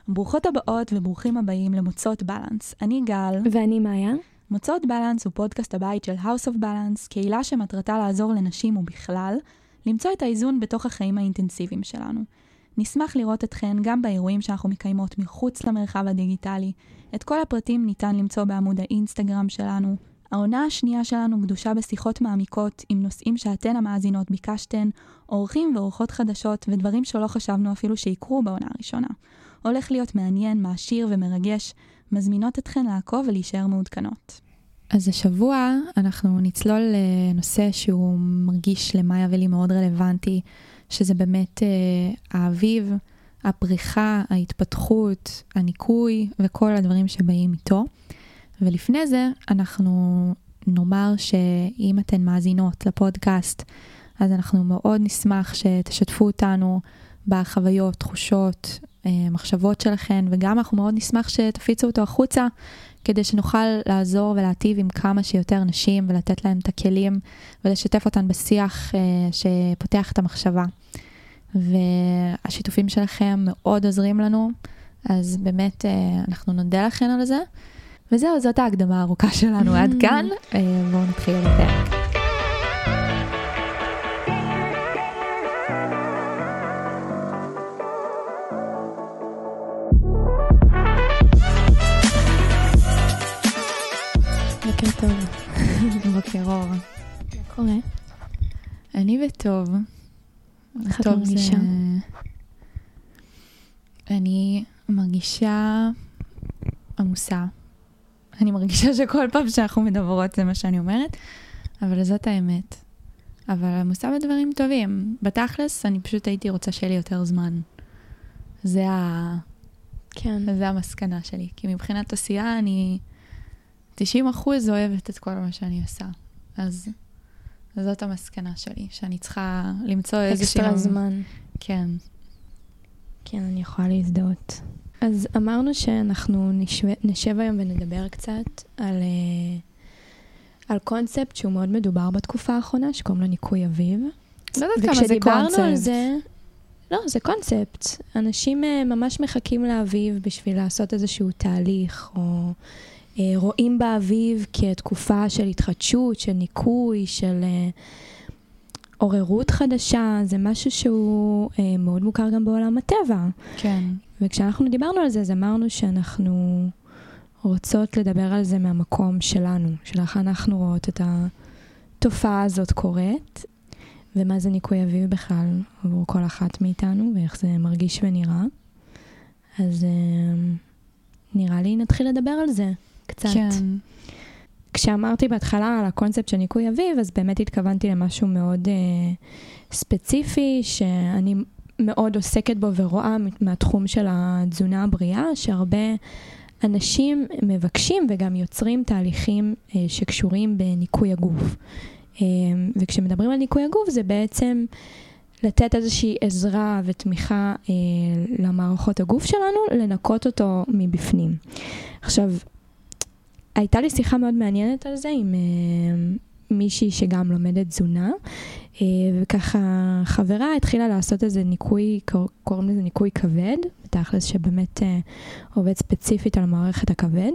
ברוכות הבאות וברוכים הבאים למוצאות בלנס. אני גל. ואני מאיה. מוצאות בלנס הוא פודקאסט הבית של House of Balance, קהילה שמטרתה לעזור לנשים ובכלל, למצוא את האיזון בתוך החיים האינטנסיביים שלנו. נשמח לראות אתכן גם באירועים שאנחנו מקיימות מחוץ למרחב הדיגיטלי. את כל הפרטים ניתן למצוא בעמוד האינסטגרם שלנו. העונה השנייה שלנו קדושה בשיחות מעמיקות עם נושאים שאתן המאזינות ביקשתן, אורחים ואורחות חדשות ודברים שלא חשבנו אפילו שיקרו בעונה הראשונה. הולך להיות מעניין, מעשיר ומרגש. מזמינות אתכן לעקוב ולהישאר מעודכנות. אז השבוע אנחנו נצלול לנושא שהוא מרגיש למאיה ולי מאוד רלוונטי, שזה באמת האביב, הפריחה, ההתפתחות, הניקוי וכל הדברים שבאים איתו. ולפני זה אנחנו נאמר שאם אתן מאזינות לפודקאסט, אז אנחנו מאוד נשמח שתשתפו אותנו בחוויות, תחושות, מחשבות שלכן, וגם אנחנו מאוד נשמח שתפיצו אותו החוצה, כדי שנוכל לעזור ולהטיב עם כמה שיותר נשים, ולתת להם את הכלים, ולשתף אותן בשיח שפותח את המחשבה. והשיתופים שלכם מאוד עוזרים לנו, אז באמת אנחנו נודה לכן על זה. וזהו, זאת ההקדמה הארוכה שלנו עד כאן. בואו נתחיל לפרק. בוקר טוב. בוקר אור. מה קורה? אני בטוב. איך את מרגישה? אני מרגישה עמוסה. אני מרגישה שכל פעם שאנחנו מדברות זה מה שאני אומרת, אבל זאת האמת. אבל עמוסה בדברים טובים. בתכלס אני פשוט הייתי רוצה שיהיה לי יותר זמן. זה המסקנה שלי. כי מבחינת עשייה אני 90% אוהבת את כל מה שאני עושה. אז זאת המסקנה שלי, שאני צריכה למצוא איזשהו... אקסטרה זמן. כן. כן, אני יכולה להזדהות. אז אמרנו שאנחנו נשב היום ונדבר קצת על קונספט שהוא מאוד מדובר בתקופה האחרונה, שקוראים לו ניקוי אביב. לא יודעת כמה זה קונספט. על זה, לא, זה קונספט. אנשים ממש מחכים לאביב בשביל לעשות איזשהו תהליך, או רואים באביב כתקופה של התחדשות, של ניקוי, של עוררות חדשה. זה משהו שהוא מאוד מוכר גם בעולם הטבע. כן. וכשאנחנו דיברנו על זה, אז אמרנו שאנחנו רוצות לדבר על זה מהמקום שלנו, של איך אנחנו רואות את התופעה הזאת קורית, ומה זה ניקוי אביב בכלל עבור כל אחת מאיתנו, ואיך זה מרגיש ונראה. אז נראה לי נתחיל לדבר על זה קצת. כן. כשאמרתי בהתחלה על הקונספט של ניקוי אביב, אז באמת התכוונתי למשהו מאוד ספציפי, שאני מאוד עוסקת בו ורואה מהתחום של התזונה הבריאה, שהרבה אנשים מבקשים וגם יוצרים תהליכים שקשורים בניקוי הגוף. וכשמדברים על ניקוי הגוף, זה בעצם לתת איזושהי עזרה ותמיכה למערכות הגוף שלנו, לנקות אותו מבפנים. עכשיו, הייתה לי שיחה מאוד מעניינת על זה עם מישהי שגם לומדת תזונה, וככה חברה התחילה לעשות איזה ניקוי, קוראים לזה ניקוי כבד, בתכלס שבאמת עובד ספציפית על מערכת הכבד,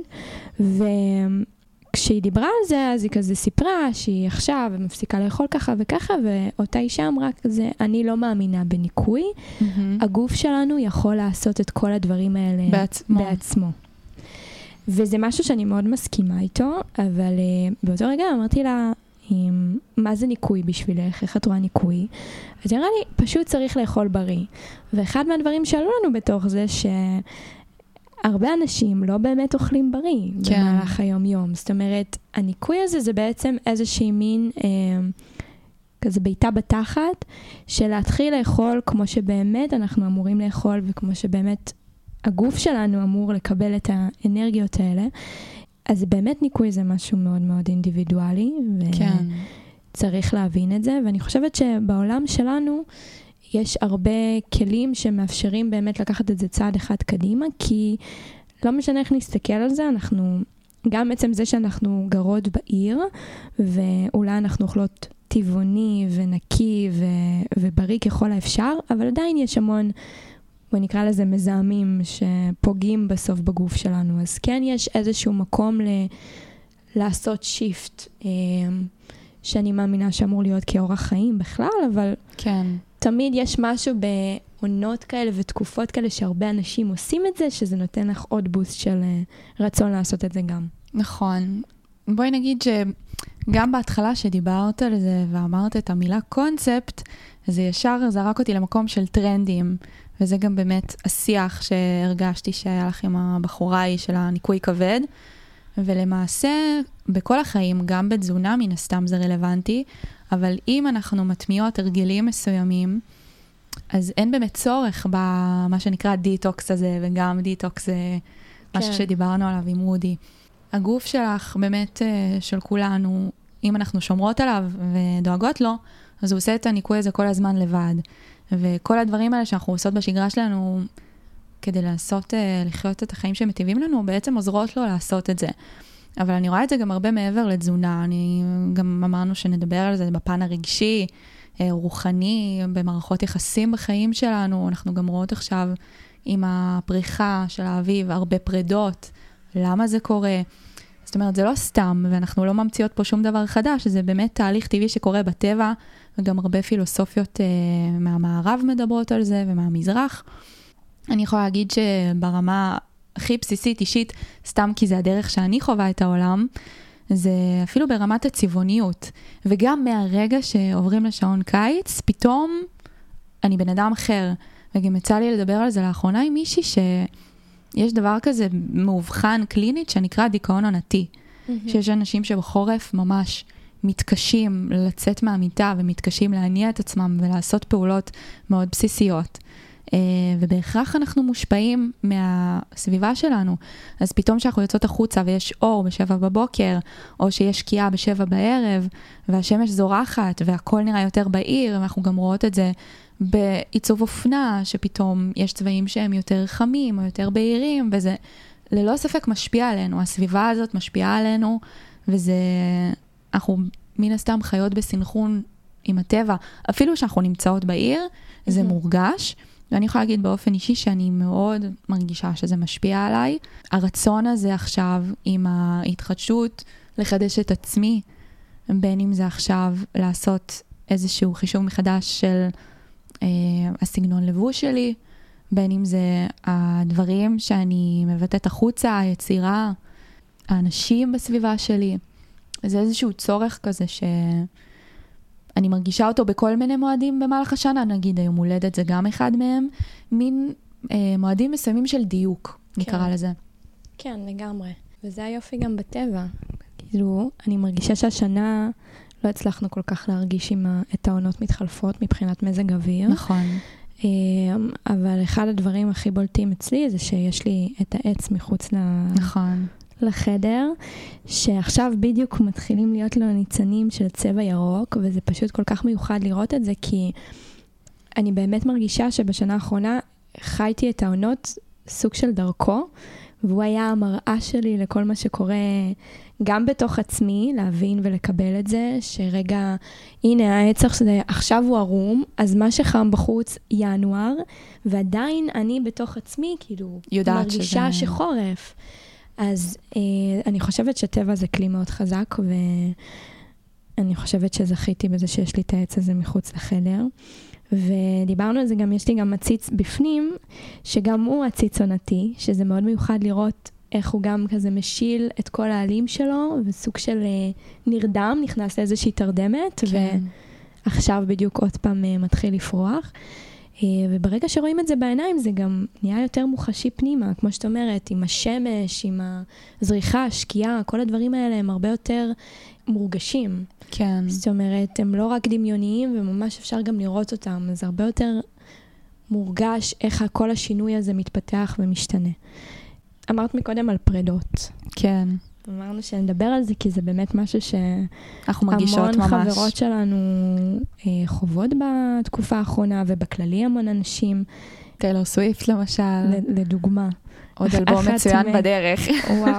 וכשהיא דיברה על זה, אז היא כזה סיפרה שהיא עכשיו מפסיקה לאכול ככה וככה, ואותה אישה אמרה כזה, אני לא מאמינה בניקוי, הגוף שלנו יכול לעשות את כל הדברים האלה בעצמו. וזה משהו שאני מאוד מסכימה איתו, אבל באותו רגע אמרתי לה, מה זה ניקוי בשבילך? איך את רואה ניקוי? אז נראה לי, פשוט צריך לאכול בריא. ואחד מהדברים שעלו לנו בתוך זה, שהרבה אנשים לא באמת אוכלים בריא במהלך היום-יום. זאת אומרת, הניקוי הזה זה בעצם איזושהי מין כזה ביתה בתחת, של להתחיל לאכול כמו שבאמת אנחנו אמורים לאכול, וכמו שבאמת הגוף שלנו אמור לקבל את האנרגיות האלה. אז באמת ניקוי זה משהו מאוד מאוד אינדיבידואלי, וצריך להבין את זה, ואני חושבת שבעולם שלנו יש הרבה כלים שמאפשרים באמת לקחת את זה צעד אחד קדימה, כי לא משנה איך נסתכל על זה, אנחנו, גם בעצם זה שאנחנו גרות בעיר, ואולי אנחנו אוכלות טבעוני ונקי ובריא ככל האפשר, אבל עדיין יש המון בוא נקרא לזה מזהמים שפוגעים בסוף בגוף שלנו. אז כן יש איזשהו מקום לעשות שיפט, שאני מאמינה שאמור להיות כאורח חיים בכלל, אבל כן. תמיד יש משהו בעונות כאלה ותקופות כאלה שהרבה אנשים עושים את זה, שזה נותן לך עוד בוסט של רצון לעשות את זה גם. נכון. בואי נגיד שגם בהתחלה שדיברת על זה ואמרת את המילה קונספט, זה ישר זרק אותי למקום של טרנדים, וזה גם באמת השיח שהרגשתי שהיה לך עם הבחורה היא של הניקוי כבד, ולמעשה בכל החיים, גם בתזונה מן הסתם זה רלוונטי, אבל אם אנחנו מטמיעות הרגלים מסוימים, אז אין באמת צורך במה שנקרא דיטוקס הזה, וגם דיטוקס זה משהו שדיברנו עליו עם רודי. הגוף שלך באמת של כולנו, אם אנחנו שומרות עליו ודואגות לו, אז הוא עושה את הניקוי הזה כל הזמן לבד. וכל הדברים האלה שאנחנו עושות בשגרה שלנו, כדי לעשות, לחיות את החיים שמטיבים לנו, בעצם עוזרות לו לעשות את זה. אבל אני רואה את זה גם הרבה מעבר לתזונה. אני גם אמרנו שנדבר על זה בפן הרגשי, רוחני, במערכות יחסים בחיים שלנו. אנחנו גם רואות עכשיו עם הפריחה של האביב, הרבה פרידות. למה זה קורה? זאת אומרת, זה לא סתם, ואנחנו לא ממציאות פה שום דבר חדש, זה באמת תהליך טבעי שקורה בטבע, וגם הרבה פילוסופיות מהמערב מדברות על זה, ומהמזרח. אני יכולה להגיד שברמה הכי בסיסית, אישית, סתם כי זה הדרך שאני חווה את העולם, זה אפילו ברמת הצבעוניות. וגם מהרגע שעוברים לשעון קיץ, פתאום אני בן אדם אחר. וגם יצא לי לדבר על זה לאחרונה עם מישהי שיש דבר כזה מאובחן קלינית שנקרא דיכאון עונתי. שיש אנשים שבחורף ממש מתקשים לצאת מהמיטה ומתקשים להניע את עצמם ולעשות פעולות מאוד בסיסיות. ובהכרח אנחנו מושפעים מהסביבה שלנו. אז פתאום שאנחנו יוצאות החוצה ויש אור ב7 בבוקר, או שיש שקיעה ב7 בערב, והשמש זורחת והכל נראה יותר בהיר, ואנחנו גם רואות את זה בעיצוב אופנה, שפתאום יש צבעים שהם יותר חמים או יותר בהירים, וזה ללא ספק משפיע עלינו. הסביבה הזאת משפיעה עלינו, וזה, אנחנו מן הסתם חיות בסנכרון עם הטבע. אפילו שאנחנו נמצאות בעיר, זה מורגש. ואני יכולה להגיד באופן אישי שאני מאוד מרגישה שזה משפיע עליי. הרצון הזה עכשיו עם ההתחדשות לחדש את עצמי, בין אם זה עכשיו לעשות איזשהו חישוב מחדש של הסגנון לבוש שלי, בין אם זה הדברים שאני מבטאת החוצה, היצירה, האנשים בסביבה שלי. זה איזשהו צורך כזה שאני מרגישה אותו בכל מיני מועדים במהלך השנה, נגיד היום הולדת זה גם אחד מהם, מין מועדים מסוימים של דיוק, נקרא לזה. כן, לגמרי. וזה היופי גם בטבע. כאילו, אני מרגישה שהשנה לא הצלחנו כל כך להרגיש את העונות מתחלפות מבחינת מזג אוויר. נכון. אבל אחד הדברים הכי בולטים אצלי זה שיש לי את העץ מחוץ נכון. לחדר, שעכשיו בדיוק מתחילים להיות לו ניצנים של צבע ירוק, וזה פשוט כל כך מיוחד לראות את זה, כי אני באמת מרגישה שבשנה האחרונה חייתי את העונות סוג של דרכו, והוא היה המראה שלי לכל מה שקורה גם בתוך עצמי, להבין ולקבל את זה, שרגע, הנה העץ עכשיו הוא ערום, אז מה שחם בחוץ ינואר, ועדיין אני בתוך עצמי, כאילו, מרגישה שחורף. אז אני חושבת שטבע זה כלי מאוד חזק, ואני חושבת שזכיתי בזה שיש לי את העץ הזה מחוץ לחדר. ודיברנו על זה, גם יש לי גם מציץ בפנים, שגם הוא הציץ עונתי, שזה מאוד מיוחד לראות איך הוא גם כזה משיל את כל העלים שלו, וסוג של נרדם, נכנס לאיזושהי תרדמת, כן. ועכשיו בדיוק עוד פעם מתחיל לפרוח. וברגע שרואים את זה בעיניים, זה גם נהיה יותר מוחשי פנימה, כמו שאת אומרת, עם השמש, עם הזריחה, השקיעה, כל הדברים האלה הם הרבה יותר מורגשים. כן. זאת אומרת, הם לא רק דמיוניים, וממש אפשר גם לראות אותם, אז הרבה יותר מורגש איך כל השינוי הזה מתפתח ומשתנה. אמרת מקודם על פרידות. כן. אמרנו שנדבר על זה, כי זה באמת משהו אנחנו מרגישות ממש. המון חברות שלנו חוות בתקופה האחרונה, ובכללי המון אנשים. טיילור סוויפט למשל. לדוגמה. עוד אלבום מצוין בדרך. וואו.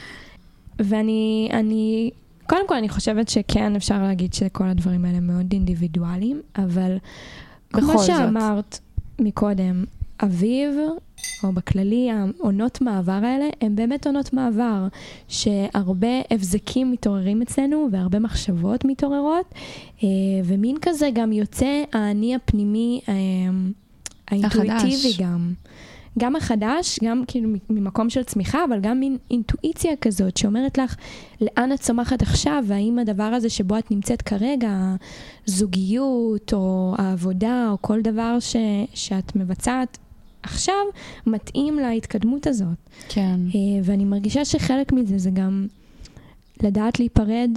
ואני, קודם כל אני חושבת שכן אפשר להגיד שכל הדברים האלה מאוד אינדיבידואליים, אבל כמו שאמרת מקודם, אביב, או בכללי, העונות מעבר האלה, הם באמת עונות מעבר, שהרבה הבזקים מתעוררים אצלנו, והרבה מחשבות מתעוררות, ומין כזה גם יוצא האני הפנימי, האינטואיטיבי גם. גם החדש, גם כאילו ממקום של צמיחה, אבל גם מין אינטואיציה כזאת, שאומרת לך, לאן את צומחת עכשיו, והאם הדבר הזה שבו את נמצאת כרגע, זוגיות, או העבודה, או כל דבר שאת מבצעת עכשיו, מתאים להתקדמות הזאת. כן. ואני מרגישה שחלק מזה זה גם לדעת להיפרד,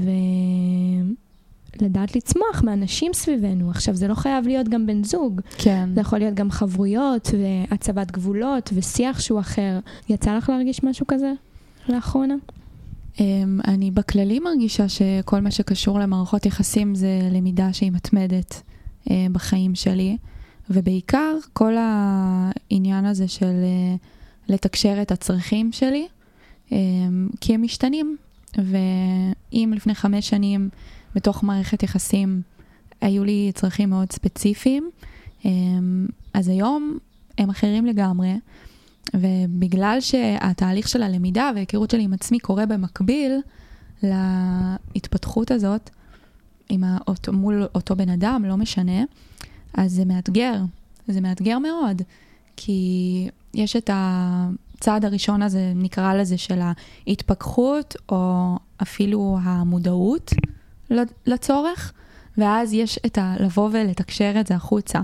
לדעת לצמוח מאנשים סביבנו. עכשיו, זה לא חייב להיות גם בן זוג. כן. זה יכול להיות גם חברויות, והצבת גבולות, ושיח שהוא אחר. יצא לך להרגיש משהו כזה לאחרונה? אני בכללי מרגישה שכל מה שקשור למערכות יחסים זה למידה שהיא מתמדת בחיים שלי, ובעיקר כל העניין הזה של לתקשר את הצרכים שלי, כי הם משתנים. ואם לפני 5 שנים בתוך מערכת יחסים היו לי צרכים מאוד ספציפיים, אז היום הם אחרים לגמרי, ובגלל שהתהליך של הלמידה וההיכרות שלי עם עצמי קורה במקביל להתפתחות הזאת, מול אותו בן אדם, לא משנה, אז זה מאתגר. זה מאתגר מאוד, כי יש את הצעד הראשון הזה, נקרא לזה, של ההתפכחות, או אפילו המודעות לצורך, ואז יש את לבוא ולתקשר את זה החוצה.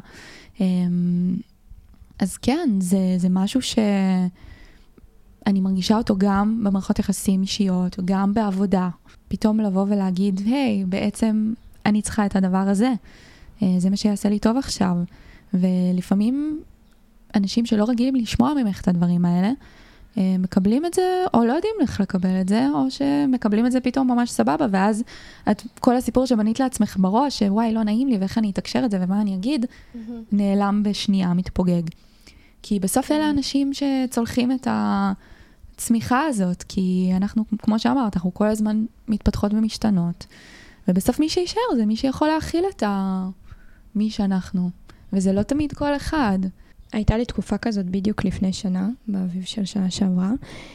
אז כן, זה משהו שאני מרגישה אותו גם במערכות יחסים אישיות, גם בעבודה. פתאום לבוא ולהגיד, היי, בעצם אני צריכה את הדבר הזה. זה מה שיעשה לי טוב עכשיו. ולפעמים אנשים שלא רגילים לשמוע ממך את הדברים האלה, מקבלים את זה, או לא יודעים איך לקבל את זה, או שמקבלים את זה פתאום ממש סבבה, ואז כל הסיפור שבנית לעצמך בראש, שוואי, לא נעים לי, ואיך אני אתקשר את זה, ומה אני אגיד, נעלם בשנייה, מתפוגג. כי בסוף אלה אנשים שצולחים את הצמיחה הזאת, כי אנחנו, כמו שאמרת, אנחנו כל הזמן מתפתחות ומשתנות, ובסוף מי שישאר זה מי שיכול להכיל את מי שאנחנו, וזה לא תמיד כל אחד. הייתה לי תקופה כזאת בדיוק לפני שנה, באביב של שנה שעברה,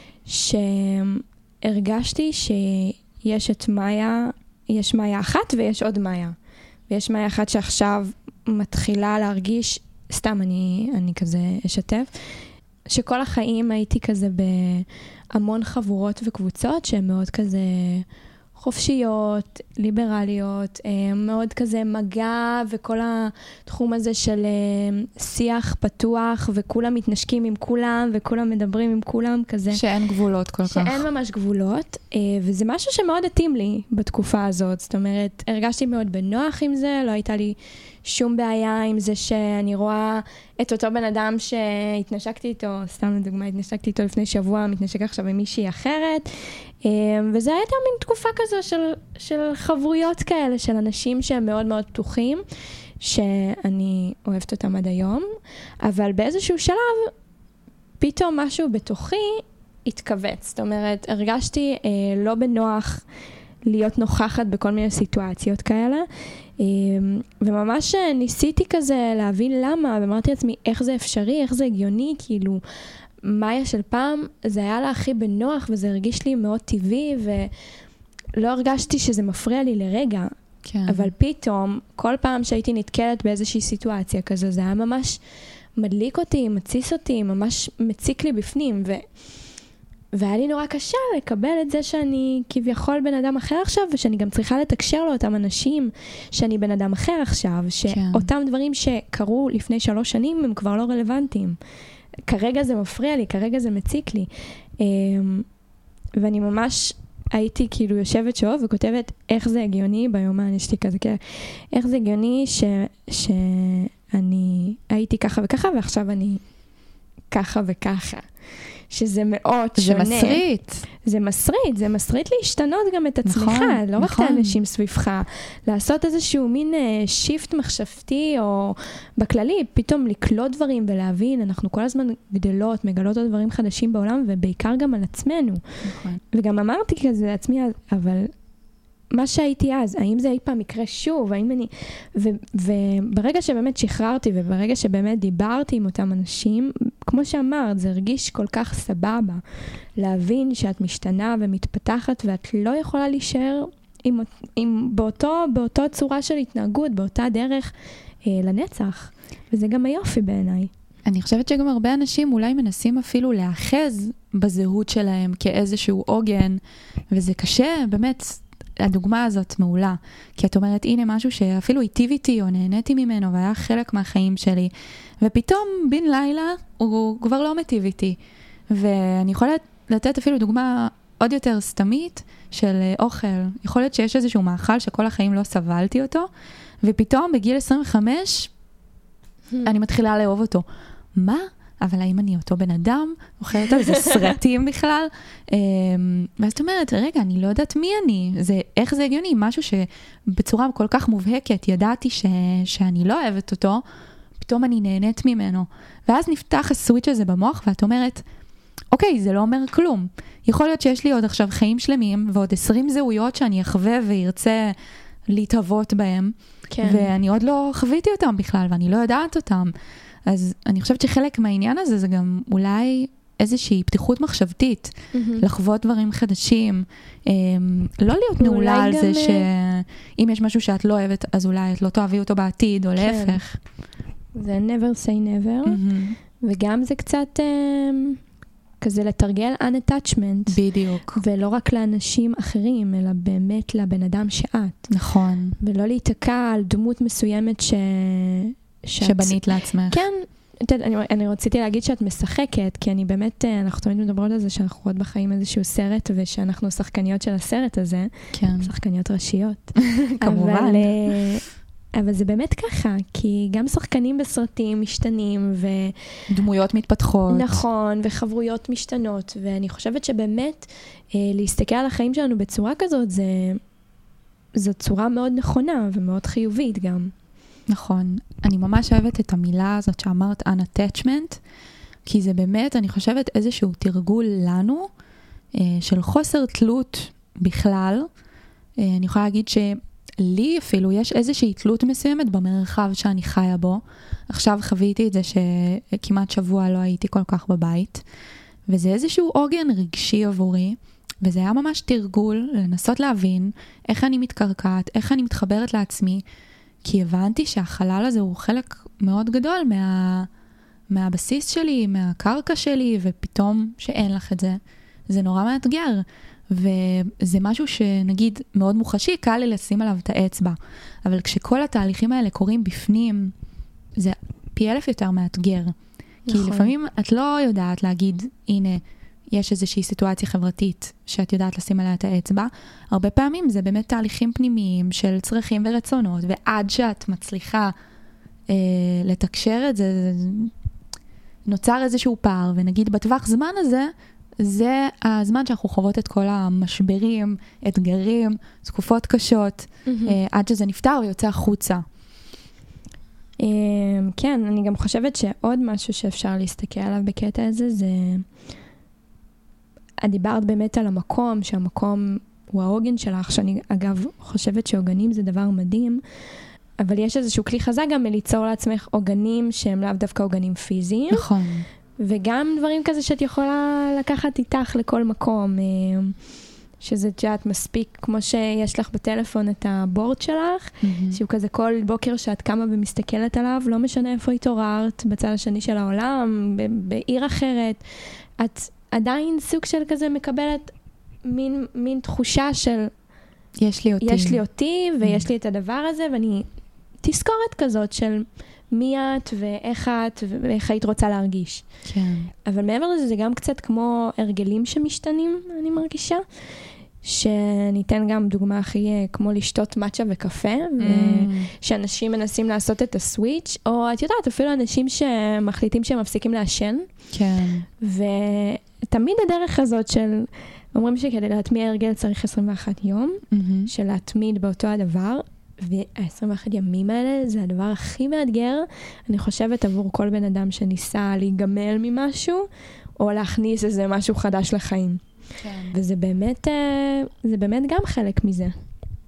שהרגשתי שיש את מאיה, יש מאיה אחת ויש עוד מאיה. ויש מאיה אחת שעכשיו מתחילה להרגיש, סתם אני כזה אשתף, שכל החיים הייתי כזה בהמון חבורות וקבוצות שהן מאוד כזה חופשיות, ליברליות, מאוד כזה מגע, וכל התחום הזה של שיח פתוח, וכולם מתנשקים עם כולם, וכולם מדברים עם כולם, כזה. שאין גבולות כל כך. שאין ממש גבולות, וזה משהו שמאוד התאים לי בתקופה הזאת. זאת אומרת, הרגשתי מאוד בנוח עם זה, לא הייתה לי שום בעיה עם זה שאני רואה את אותו בן אדם שהתנשקתי איתו, סתם לדוגמה, התנשקתי איתו לפני שבוע, מתנשק עכשיו עם מישהי אחרת, וזה הייתה מין תקופה כזו של חברויות כאלה, של אנשים שהם מאוד מאוד פתוחים, שאני אוהבת אותם עד היום, אבל באיזשהו שלב, פתאום משהו בתוכי התכווץ. זאת אומרת, הרגשתי לא בנוח להיות נוכחת בכל מיני סיטואציות כאלה, וממש ניסיתי כזה להבין למה, ואמרתי לעצמי איך זה אפשרי, איך זה הגיוני, כאילו, מאיה של פעם, זה היה לה הכי בנוח, וזה הרגיש לי מאוד טבעי, ולא הרגשתי שזה מפריע לי לרגע. כן. אבל פתאום, כל פעם שהייתי נתקלת באיזושהי סיטואציה כזו, זה היה ממש מדליק אותי, מציס אותי, ממש מציק לי בפנים, והיה לי נורא קשה לקבל את זה שאני כביכול בן אדם אחר עכשיו, ושאני גם צריכה לתקשר לאותם אנשים שאני בן אדם אחר עכשיו, שאותם דברים שקרו לפני 3 שנים הם כבר לא רלוונטיים. כרגע זה מפריע לי, כרגע זה מציק לי. ואני ממש הייתי כאילו יושבת שוב וכותבת איך זה הגיוני, ביומן יש לי כזה, איך זה הגיוני שאני הייתי ככה וככה, ועכשיו אני ככה וככה. שזה מאוד שונה. זה מסריט. זה מסריט להשתנות גם את עצמך, נכון, לא רק את האנשים סביבך. לעשות איזשהו מין שיפט מחשבתי, או בכללי, פתאום לקלוט דברים ולהבין, אנחנו כל הזמן גדלות, מגלות עוד דברים חדשים בעולם, ובעיקר גם על עצמנו. נכון. וגם אמרתי כזה לעצמי, אבל מה שהייתי אז, האם זה אי פעם יקרה שוב, האם אני... וברגע שבאמת שחררתי, וברגע שבאמת דיברתי עם אותם אנשים, כמו שאמרת, זה הרגיש כל כך סבבה, להבין שאת משתנה ומתפתחת, ואת לא יכולה להישאר באותו צורה של התנהגות, באותה דרך לנצח. וזה גם היופי בעיניי. אני חושבת שגם הרבה אנשים אולי מנסים אפילו להאחז בזהות שלהם כאיזשהו עוגן, וזה קשה, באמת, הדוגמה הזאת מעולה. כי את אומרת, הנה משהו שאפילו היטיב איתי או נהניתי ממנו, והיה חלק מהחיים שלי, ופתאום בן לילה הוא כבר לא מטיב איתי. ואני יכולה לתת אפילו דוגמה עוד יותר סתמית של אוכל. יכול להיות שיש איזשהו מאכל שכל החיים לא סבלתי אותו, ופתאום בגיל 25 אני מתחילה לאהוב אותו. מה? אבל האם אני אותו בן אדם? אוכלת על זה סרטים בכלל? ואז את אומרת, רגע, אני לא יודעת מי אני. איך זה הגיוני? משהו שבצורה כל כך מובהקת ידעתי שאני לא אוהבת אותו, פתאום אני נהנית ממנו. ואז נפתח הסוויץ' הזה במוח, ואת אומרת, אוקיי, זה לא אומר כלום. יכול להיות שיש לי עוד עכשיו חיים שלמים, ועוד 20 זהויות שאני אחווה וירצה להתהוות בהם, כן. ואני עוד לא חוויתי אותם בכלל, ואני לא יודעת אותם. אז אני חושבת שחלק מהעניין הזה, זה גם אולי איזושהי פתיחות מחשבתית, לחוות דברים חדשים, לא להיות נעולה על זה שאם יש משהו שאת לא אוהבת, אז אולי את לא תאהבי אותו בעתיד, או להפך. זה never say never, וגם זה קצת כזה לתרגל unattachment. בדיוק. ולא רק לאנשים אחרים, אלא באמת לבן אדם שאת. נכון. ולא להיתקע על דמות מסוימת שבנית לעצמך. כן, אני רציתי להגיד שאת משחקת, כי אני באמת, אנחנו תמיד מדברות על זה שאנחנו רואות בחיים איזשהו סרט, ושאנחנו שחקניות של הסרט הזה. כן. שחקניות ראשיות. כמובן. אבל זה באמת ככה, כי גם שחקנים בסרטים משתנים, דמויות מתפתחות. נכון, וחברויות משתנות, ואני חושבת שבאמת להסתכל על החיים שלנו בצורה כזאת, זו צורה מאוד נכונה ומאוד חיובית גם. נכון. אני ממש אוהבת את המילה הזאת שאמרת unattachment, כי זה באמת, אני חושבת, איזשהו תרגול לנו, של חוסר תלות בכלל. אני יכולה להגיד לי אפילו יש איזושהי תלות מסוימת במרחב שאני חיה בו. עכשיו חוויתי את זה שכמעט שבוע לא הייתי כל כך בבית, וזה איזשהו עוגן רגשי עבורי, וזה היה ממש תרגול לנסות להבין איך אני מתקרקעת, איך אני מתחברת לעצמי, כי הבנתי שהחלל הזה הוא חלק מאוד גדול מהבסיס שלי, מהקרקע שלי, ופתאום שאין לך את זה. זה נורא מאתגר. וזה משהו שנגיד מאוד מוחשי, קל לי לשים עליו את האצבע. אבל כשכל התהליכים האלה קורים בפנים, זה פי 1000 יותר מאתגר. נכון. כי לפעמים את לא יודעת להגיד, הנה, יש איזושהי סיטואציה חברתית שאת יודעת לשים עליה את האצבע. הרבה פעמים זה באמת תהליכים פנימיים של צרכים ורצונות, ועד שאת מצליחה לתקשר את זה, נוצר איזשהו פער, ונגיד בטווח זמן הזה, זה הזמן שאנחנו חוות את כל המשברים, אתגרים, תקופות קשות, עד שזה נפתר ויוצא החוצה. כן, אני גם חושבת שעוד משהו שאפשר להסתכל עליו בקטע הזה, זה... את דיברת באמת על המקום, שהמקום הוא העוגן שלך, שאני אגב חושבת שעוגנים זה דבר מדהים, אבל יש איזשהו כלי חזק גם מליצור לעצמך עוגנים שהם לאו דווקא עוגנים פיזיים. נכון. וגם דברים כזה שאת יכולה לקחת איתך לכל מקום, שזה ג'את מספיק, כמו שיש לך בטלפון את הבורד שלך, שהוא כזה כל בוקר שאת קמה ומסתכלת עליו, לא משנה איפה התעוררת, בצד השני של העולם, בעיר אחרת, את עדיין סוג של כזה מקבלת מין תחושה של יש לי אותי ויש לי את הדבר הזה, ואני תזכורת כזאת של מי את ואיך את ואיך היית רוצה להרגיש. כן. אבל מעבר לזה, זה גם קצת כמו הרגלים שמשתנים, אני מרגישה. שניתן גם דוגמה הכי כמו לשתות מצ'ה וקפה, שאנשים מנסים לעשות את הסוויץ', או את יודעת, אפילו אנשים שמחליטים שהם מפסיקים לעשן. כן. ותמיד הדרך הזאת של, אומרים שכדי להטמיע הרגל צריך 21 יום, של להתמיד באותו הדבר, וה-21 ימים האלה זה הדבר הכי מאתגר, אני חושבת עבור כל בן אדם שניסה להיגמל ממשהו, או להכניס איזה משהו חדש לחיים. כן. וזה באמת, זה באמת גם חלק מזה.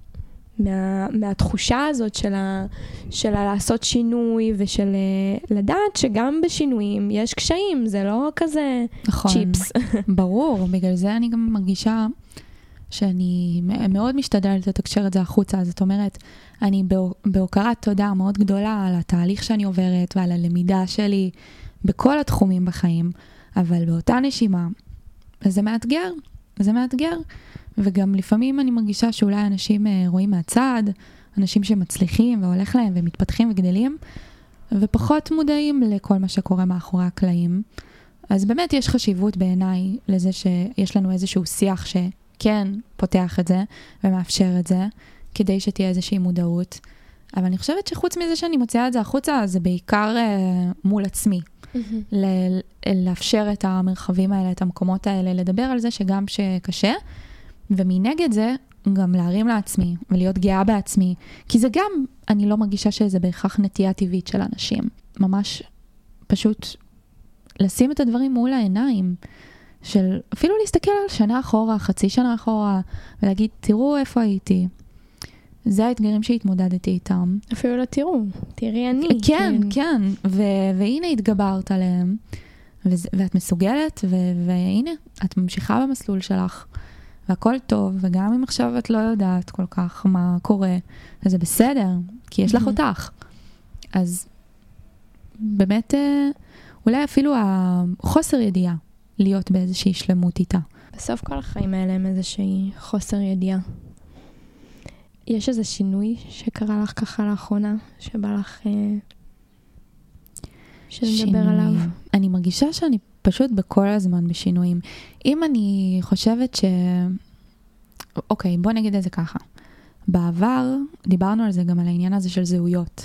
מהתחושה הזאת של לעשות שינוי ושל לדעת שגם בשינויים יש קשיים, זה לא כזה נכון, צ'יפס. ברור, בגלל זה אני גם מרגישה שאני מאוד משתדלת לתקשר את זה החוצה, זאת אומרת, אני בהוקרת תודה מאוד גדולה על התהליך שאני עוברת ועל הלמידה שלי בכל התחומים בחיים, אבל באותה נשימה, זה מאתגר, זה מאתגר, וגם לפעמים אני מרגישה שאולי אנשים רואים מהצד, אנשים שמצליחים והולך להם ומתפתחים וגדלים, ופחות מודעים לכל מה שקורה מאחורי הקלעים. אז באמת יש חשיבות בעיניי לזה שיש לנו איזשהו שיח שכן פותח את זה ומאפשר את זה, כדי שתהיה איזושהי מודעות. אבל אני חושבת שחוץ מזה שאני מוציאה את זה החוצה, זה בעיקר מול עצמי. לאפשר את המרחבים האלה, את המקומות האלה, לדבר על זה שגם שקשה, ומנגד זה גם להרים לעצמי ולהיות גאה בעצמי, כי זה גם, אני לא מרגישה שזה בהכרח נטייה טבעית של אנשים. ממש פשוט לשים את הדברים מול העיניים, של אפילו להסתכל על שנה אחורה, חצי שנה אחורה, ולהגיד, תראו איפה הייתי. זה האתגרים שהתמודדתי איתם. אפילו לא תראי אני. כן, כן, והנה התגברת עליהם, ואת מסוגלת, והנה, את ממשיכה במסלול שלך, והכל טוב, וגם אם עכשיו את לא יודעת כל כך מה קורה, אז זה בסדר, כי יש לך אותך. אז באמת, אולי אפילו החוסר ידיעה, להיות באיזושהי שלמות איתה. בסוף כל החיים האלה הם איזושהי חוסר ידיעה. יש איזה שינוי שקרה לך ככה לאחרונה, שבא לך שנדבר עליו? אני מרגישה שאני פשוט בכל הזמן בשינויים. אם אני חושבת אוקיי, בוא נגיד את זה ככה. בעבר דיברנו על זה גם על העניין הזה של זהויות.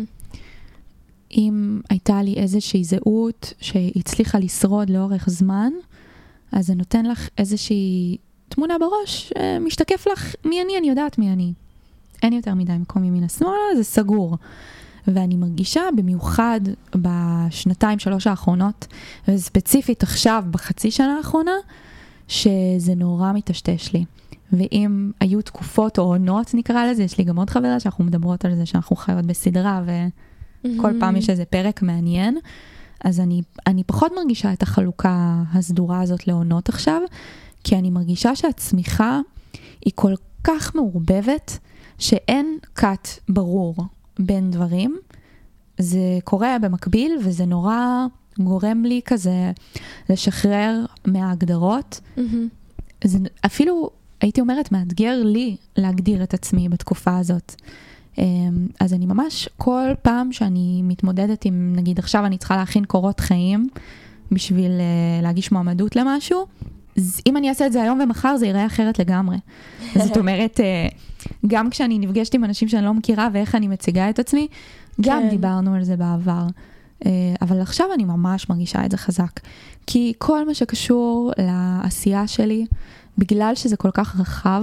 אם הייתה לי איזושהי זהות שהצליחה לשרוד לאורך זמן, אז זה נותן לך איזושהי תמונה בראש, משתקף לך מי אני יודעת מי אני. אין יותר מדי מקום ימין השמאלה, זה סגור. ואני מרגישה במיוחד בשנתיים, 3 האחרונות, וספציפית עכשיו בחצי שנה האחרונה, שזה נורא מטשטש לי. ואם היו תקופות או עונות נקרא לזה, יש לי גם עוד חברה שאנחנו מדברות על זה, שאנחנו חיות בסדרה, וכל פעם יש איזה פרק מעניין, אז אני פחות מרגישה את החלוקה הסדורה הזאת לעונות עכשיו, כי אני מרגישה שהצמיחה היא כל כך מעורבבת, שאין קאט ברור בין דברים. זה קורה במקביל, וזה נורא גורם לי כזה לשחרר מההגדרות. זה אפילו, הייתי אומרת, מאתגר לי להגדיר את עצמי בתקופה הזאת. אז אני ממש כל פעם שאני מתמודדת עם, נגיד עכשיו אני צריכה להכין קורות חיים, בשביל להגיש מועמדות למשהו, אז אם אני אעשה את זה היום ומחר, זה ייראה אחרת לגמרי. זאת אומרת, גם כשאני נפגשת עם אנשים שאני לא מכירה, ואיך אני מציגה את עצמי, גם דיברנו על זה בעבר. אבל עכשיו אני ממש מרגישה את זה חזק. כי כל מה שקשור לעשייה שלי, בגלל שזה כל כך רחב,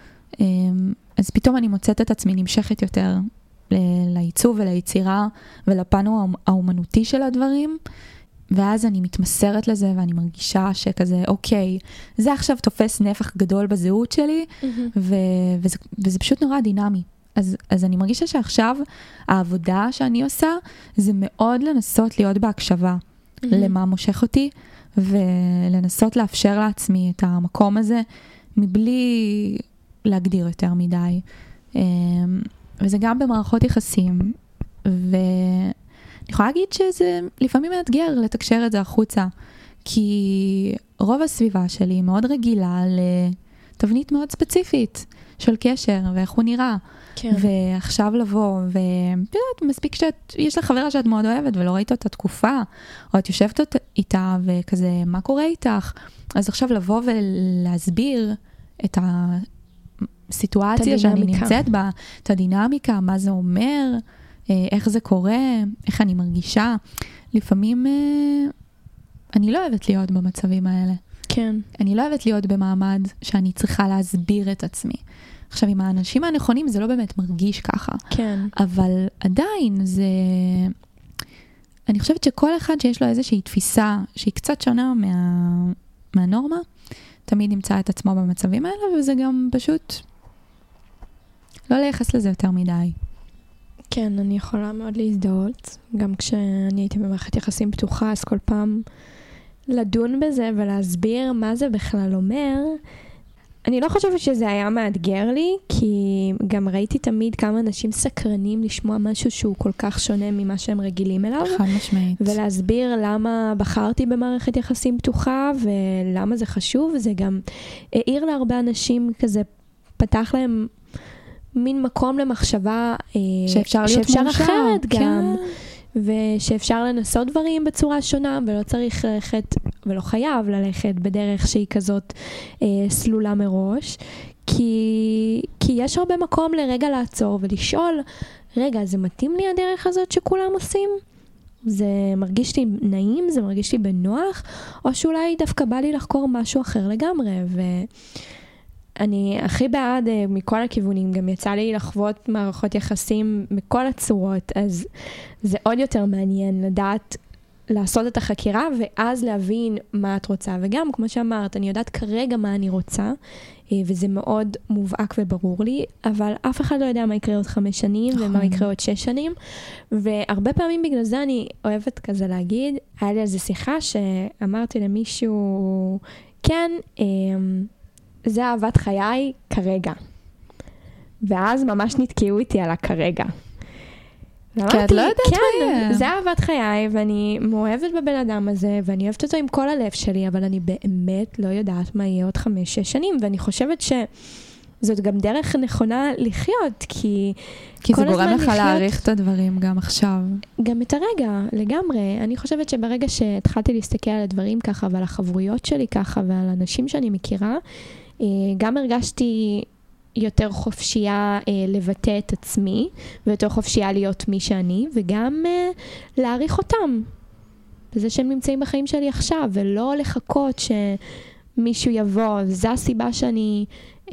אז פתאום אני מוצאת את עצמי נמשכת יותר לעיצוב וליצירה, ולפן האומנותי של הדברים, ואז אני מתמסרת לזה, ואני מרגישה שכזה, אוקיי, זה עכשיו תופס נפח גדול בזהות שלי, וזה פשוט נורא דינמי. אז אני מרגישה שעכשיו, העבודה שאני עושה, זה מאוד לנסות להיות בהקשבה למה מושך אותי, ולנסות לאפשר לעצמי את המקום הזה, מבלי להגדיר יותר מדי. וזה גם במערכות יחסים, ואני יכולה להגיד שזה לפעמים מאתגר לתקשר את זה החוצה, כי רוב הסביבה שלי מאוד רגילה לתבנית מאוד ספציפית של קשר, ואיך הוא נראה. כן. ועכשיו לבוא, ובאמת, מספיק שיש לך חברה שאת מאוד אוהבת, ולא ראית אותה תקופה, או את יושבת איתה, וכזה, מה קורה איתך? אז עכשיו לבוא ולהסביר את הסיטואציה שאני נמצאת בה, את הדינמיקה, מה זה אומר, איך זה קורה, איך אני מרגישה. לפעמים אני לא אוהבת להיות במצבים האלה. כן. אני לא אוהבת להיות במעמד שאני צריכה להסביר את עצמי. עכשיו, עם האנשים הנכונים זה לא באמת מרגיש ככה. כן. אבל עדיין זה... אני חושבת שכל אחד שיש לו איזושהי תפיסה שהיא קצת שונה מהנורמה, תמיד נמצא את עצמו במצבים האלה, וזה גם פשוט לא לייחס לזה יותר מדי. כן, אני יכולה מאוד להזדהות. גם כשאני הייתי במערכת יחסים פתוחה, אז כל פעם לדון בזה ולהסביר מה זה בכלל אומר. אני לא חושבת שזה היה מאתגר לי, כי גם ראיתי תמיד כמה אנשים סקרנים לשמוע משהו שהוא כל כך שונה ממה שהם רגילים אליו. חד משמעית. ולהסביר למה בחרתי במערכת יחסים פתוחה, ולמה זה חשוב. זה גם העיר להרבה אנשים כזה, פתח להם מין מקום למחשבה שאפשר להיות שאפשר מאושר. אחרת כן. גם. ושאפשר לנסות דברים בצורה שונה, ולא צריך ללכת, ולא חייב ללכת בדרך שהיא כזאת סלולה מראש, כי יש הרבה מקום לרגע לעצור ולשאול, רגע, זה מתאים לי הדרך הזאת שכולם עושים? זה מרגיש לי נעים, זה מרגיש לי בנוח, או שאולי דווקא בא לי לחקור משהו אחר לגמרי, אני הכי בעד מכל הכיוונים, גם יצא לי לחוות מערכות יחסים מכל הצורות, אז זה עוד יותר מעניין לדעת לעשות את החקירה, ואז להבין מה את רוצה. וגם, כמו שאמרת, אני יודעת כרגע מה אני רוצה, וזה מאוד מובהק וברור לי, אבל אף אחד לא יודע מה יקרה עוד 5 שנים, ומה יקרה עוד 6 שנים, והרבה פעמים בגלל זה אני אוהבת כזה להגיד, היה לי איזו שיחה שאמרתי למישהו, כן, זה אהבת חיי כרגע. ואז ממש נתקעו איתי על הכרגע. כי את לא יודעת מה יהיה. זה אהבת חיי, ואני מאוהבת בבן אדם הזה, ואני אוהבת אותו עם כל הלב שלי, אבל אני באמת לא יודעת מה יהיה עוד 5-6 שנים, ואני חושבת שזאת גם דרך נכונה לחיות, כי זה גורם לך להעריך את הדברים גם עכשיו. גם את הרגע, לגמרי. אני חושבת שברגע שהתחלתי להסתכל על הדברים ככה, ועל החברויות שלי ככה, ועל אנשים שאני מכירה, גם הרגשתי יותר חופשייה לבטא את עצמי, ויותר חופשייה להיות מי שאני, וגם להעריך אותם. בזה שהם נמצאים בחיים שלי עכשיו, ולא לחכות שמישהו יבוא. זו הסיבה שאני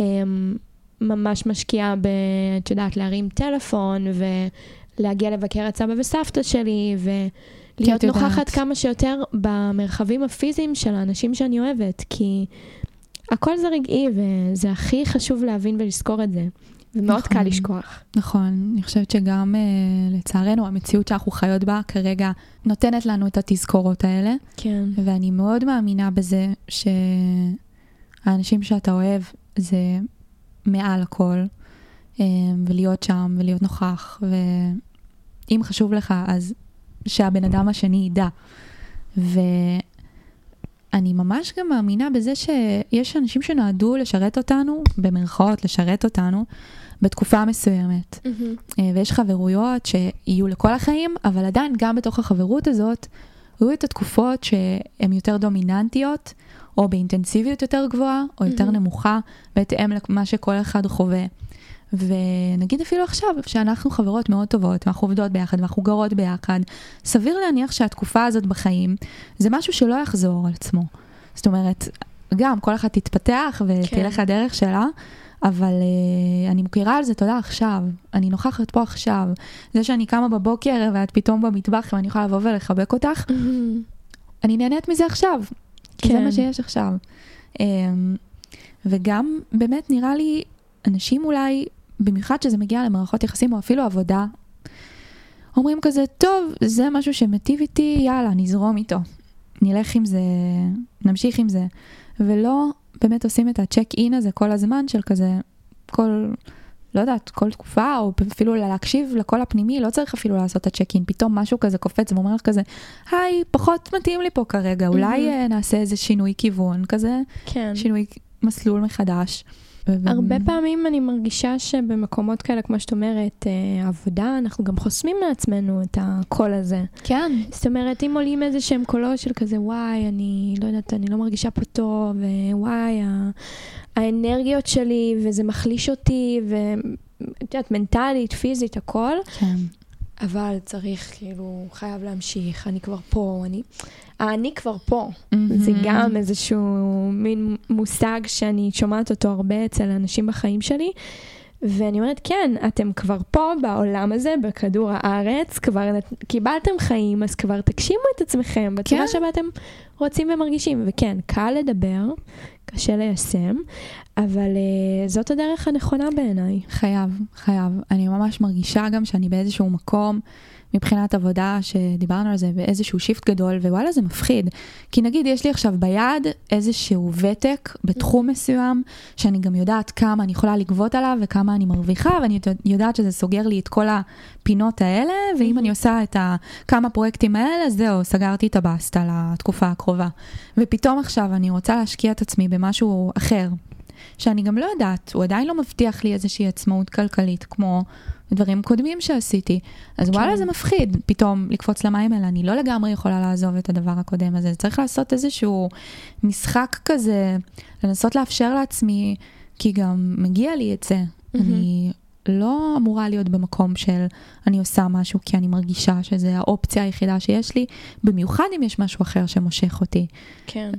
ממש משקיעה את יודעת, להרים טלפון, ולהגיע לבקר את סבא וסבתא שלי, ולהיות נוכחת כמה שיותר במרחבים הפיזיים של האנשים שאני אוהבת, כי הכל זה רגעי, וזה הכי חשוב להבין ולזכור את זה. ומאוד קל לשכוח. נכון, אני חושבת שגם לצערנו, המציאות שאנחנו חיות בה כרגע נותנת לנו את התזכורות האלה. כן. ואני מאוד מאמינה בזה שהאנשים שאתה אוהב זה מעל הכל, ולהיות שם ולהיות נוכח, ואם חשוב לך, אז שהבן אדם השני ידע. אני ממש גם מאמינה בזה שיש אנשים שנועדו לשרת אותנו, במרכאות לשרת אותנו, בתקופה מסוימת. ויש חברויות שיהיו לכל החיים, אבל עדיין גם בתוך החברות הזאת, היו את התקופות שהן יותר דומיננטיות, או באינטנסיביות יותר גבוהה, או יותר נמוכה, בהתאם למה שכל אחד חווה. ונגיד אפילו עכשיו, שאנחנו חברות מאוד טובות, ואנחנו עובדות ביחד, ואנחנו גרות ביחד, סביר להניח שהתקופה הזאת בחיים, זה משהו שלא יחזור על עצמו. זאת אומרת, גם כל אחד תתפתח ותלך הדרך שלה, אבל אני מוכירה על זה תודה עכשיו, אני נוכחת פה עכשיו, זה שאני קמה בבוקר ואת פתאום במטבח ואני יכולה לבוא ולחבק אותך, אני נהנית מזה עכשיו, כי זה מה שיש עכשיו. וגם באמת נראה לי, אנשים אולי, במיוחד שזה מגיע למערכות יחסים או אפילו עבודה, אומרים כזה, טוב, זה משהו שמטיב איתי, יאללה, נזרום איתו. נלך עם זה, נמשיך עם זה. ולא באמת עושים את הצ'ק אין הזה כל הזמן של כזה, לא יודעת, כל תקופה, או אפילו להקשיב לקול הפנימי, לא צריך אפילו לעשות את הצ'ק אין. פתאום משהו כזה קופץ ואומר לך כזה, היי, פחות מתאים לי פה כרגע, אולי נעשה איזה שינוי כיוון כזה, שינוי מסלול מחדש. הרבה פעמים אני מרגישה שבמקומות כאלה, כמו שאת אומרת, עבודה, אנחנו גם חוסמים לעצמנו את הקול הזה. כן. זאת אומרת, אם עולים איזה שהם קולות של כזה, וואי, אני לא יודעת, אני לא מרגישה פה טוב, ווואי, האנרגיות שלי, וזה מחליש אותי, ואת יודעת, מנטלית, פיזית, הכל. כן. אבל צריך, כאילו, חייב להמשיך, אני כבר פה, אני כבר פה. זה גם איזשהו מין מושג שאני שומעת אותו הרבה אצל אנשים בחיים שלי, ואני אומרת, כן, אתם כבר פה בעולם הזה, בכדור הארץ, כבר קיבלתם חיים, אז כבר תגשימו את עצמכם, בצורה שבה אתם רוצים ומרגישים. וכן, קל לדבר, קשה ליישם, אבל זאת הדרך הנכונה בעיניי. חייב. אני ממש מרגישה גם שאני באיזשהו מקום, מבחינת עבודה שדיברנו על זה, באיזשהו שיפט גדול, ווואלה זה מפחיד. כי נגיד יש לי עכשיו ביד איזשהו ותק בתחום מסוים, שאני גם יודעת כמה אני יכולה לגבות עליו, וכמה אני מרוויחה, ואני יודעת שזה סוגר לי את כל הפינות האלה, ואם אני עושה את כמה פרויקטים האלה, זהו, סגרתי את הבאסטה לתקופה הקרובה. ופתאום עכשיו אני רוצה להשקיע את עצמי במשהו אחר, שאני גם לא יודעת, הוא עדיין לא מבטיח לי איזושהי עצמאות כלכלית, כמו דברים קודמים שעשיתי. אז וואלה זה מפחיד, פתאום לקפוץ למים האלה, אני לא לגמרי יכולה לעזוב את הדבר הקודם הזה, צריך לעשות איזשהו משחק כזה, לנסות לאפשר לעצמי, כי גם מגיע לי את זה. אני לא אמורה להיות במקום של אני עושה משהו, כי אני מרגישה שזה האופציה היחידה שיש לי, במיוחד אם יש משהו אחר שמושך אותי. כן.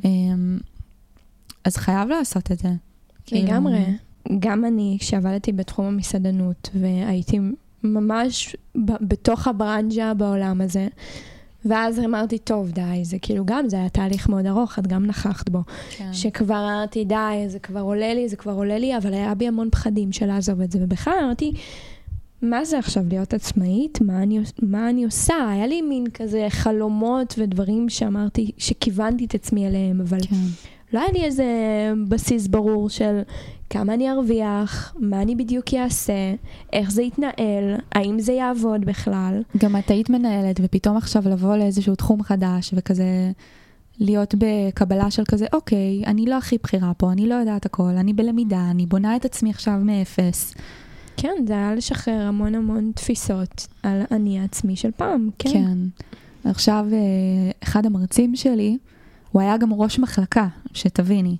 אז חייב לעשות את זה. לגמרי. גם אני, כשעבדתי בתחום המסעדנות, והייתי ממש בתוך הברנז'ה בעולם הזה, ואז אמרתי, טוב, די, זה כאילו גם, זה היה תהליך מאוד ארוך, את גם נכחת בו. כן. שכבר אמרתי, די, זה כבר עולה לי, אבל היה בי המון פחדים של לעזוב את זה, ובכלל אמרתי, מה זה עכשיו להיות עצמאית? מה אני עושה? היה לי מין כזה חלומות ודברים שאמרתי, שכיוונתי את עצמי אליהם, אבל כן. לא היה לי איזה בסיס ברור של כמה אני ארוויח, מה אני בדיוק אעשה, איך זה יתנהל, האם זה יעבוד בכלל. גם את היית מנהלת, ופתאום עכשיו לבוא לאיזשהו תחום חדש, וכזה להיות בקבלה של כזה, אוקיי, אני לא הכי בחירה פה, אני לא יודעת הכל, אני בלמידה, אני בונה את עצמי עכשיו מאפס. כן, זה היה לשחרר המון תפיסות על אני העצמי של פעם, כן. כן. עכשיו, אחד המרצים שלי, הוא היה גם ראש מחלקה, שתביני.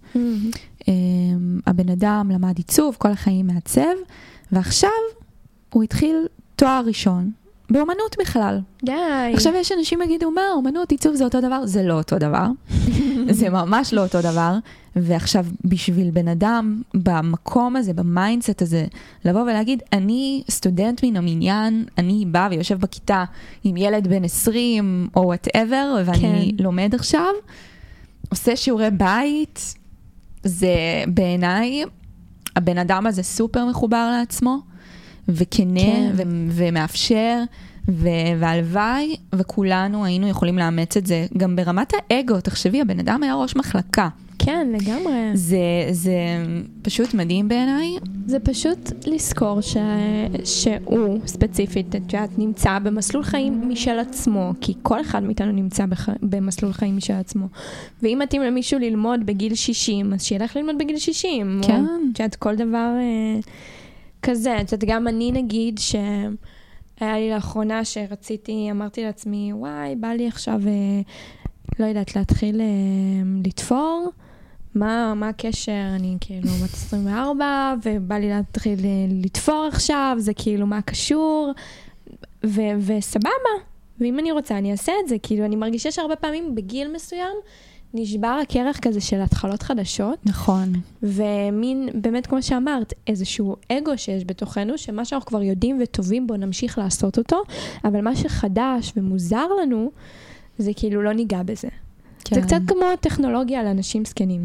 הבן אדם למד עיצוב, כל החיים מעצב, ועכשיו הוא התחיל תואר ראשון, באומנות בכלל. די. עכשיו יש אנשים יגידו, מה, אומנות, עיצוב זה אותו דבר? זה לא אותו דבר. זה ממש לא אותו דבר. ועכשיו בשביל בן אדם, במקום הזה, במיינדסט הזה, לבוא ולהגיד, אני סטודנט מן המניין, אני בא ויושב בכיתה עם ילד בן 20 או whatever, ואני לומד עכשיו, עושה שיעורי בית, זה בעיניי, הבן אדם הזה סופר מחובר לעצמו, וכנה ומאפשר, והלוואי, וכולנו היינו יכולים לאמץ את זה. גם ברמת האגו, תחשבי, הבן אדם היה ראש מחלקה. כן, לגמרי. זה פשוט מדהים בעיניי. זה פשוט לזכור שהוא ספציפית, את נמצא במסלול חיים משל עצמו, כי כל אחד מאיתנו נמצא במסלול חיים משל עצמו. ואם מתאים למישהו ללמוד בגיל 60, אז שילך ללמוד בגיל 60. כן. שאת כל דבר כזה. את גם אני נגיד שהיה לי לאחרונה שרציתי, אמרתי לעצמי, וואי, בא לי עכשיו, לא יודעת, להתחיל לתפור. מה הקשר? אני כאילו בת 24, ובא לי להתחיל לתפור עכשיו, זה כאילו מה קשור, וסבבה. ואם אני רוצה, אני אעשה את זה. כאילו, אני מרגישה שהרבה פעמים בגיל מסוים, נשבר הכרך כזה של התחלות חדשות. נכון. ומין, באמת כמו שאמרת, איזשהו אגו שיש בתוכנו, שמה שאנחנו כבר יודעים וטובים בו, נמשיך לעשות אותו, אבל מה שחדש ומוזר לנו, זה כאילו לא ניגע בזה. כן. זה קצת כמו טכנולוגיה לאנשים זקנים.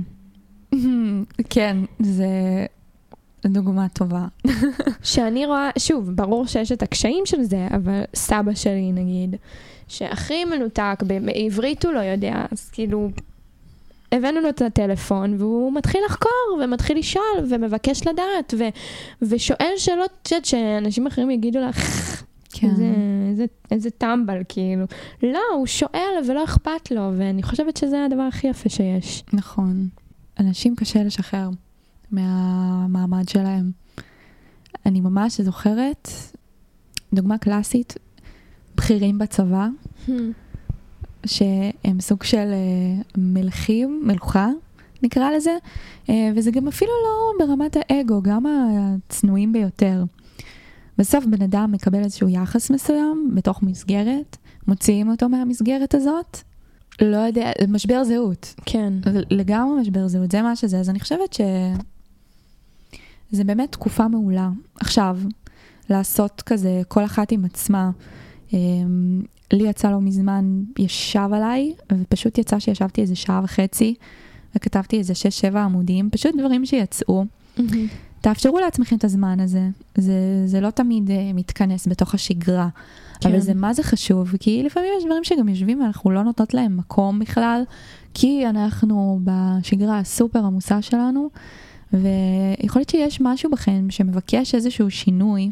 כן, זה דוגמה טובה. שאני רואה, שוב, ברור שיש את הקשיים של זה, אבל סבא שלי נגיד, שהכי מנותק, בעברית הוא לא יודע, אז כאילו, הבאנו לו את הטלפון, והוא מתחיל לחקור, ומתחיל לשאול, ומבקש לדעת, ושואל שאלות שאנשים אחרים יגידו לך, כן. איזה טמבל, כאילו. לא, הוא שואל ולא אכפת לו, ואני חושבת שזה הדבר הכי יפה שיש. נכון. אנשים קשה לשחרר מהמעמד שלהם. אני ממש זוכרת, דוגמה קלאסית, בכירים בצבא, שהם סוג של מלוכה, נקרא לזה, וזה גם אפילו לא ברמת האגו, גם הצנועים ביותר. בסוף בן אדם מקבל איזשהו יחס מסוים בתוך מסגרת, מוציאים אותו מהמסגרת הזאת, לא יודע, משבר זהות. כן. לגמרי משבר זהות, זה מה שזה. אז אני חושבת שזה באמת תקופה מעולה. עכשיו, לעשות כזה, כל אחת עם עצמה, לי יצא לא מזמן, ישב עליי, ופשוט יצא שישבתי איזה 1.5 שעה, וכתבתי איזה 6-7 עמודים, פשוט דברים שיצאו. תאפשרו לעצמכם את הזמן הזה. זה לא תמיד מתכנס בתוך השגרה, אבל זה מה זה חשוב, כי לפעמים יש דברים שגם יושבים ואנחנו לא נותנות להם מקום בכלל, כי אנחנו בשגרה הסופר עמוסה שלנו, ויכול להיות שיש משהו בכם שמבקש איזשהו שינוי,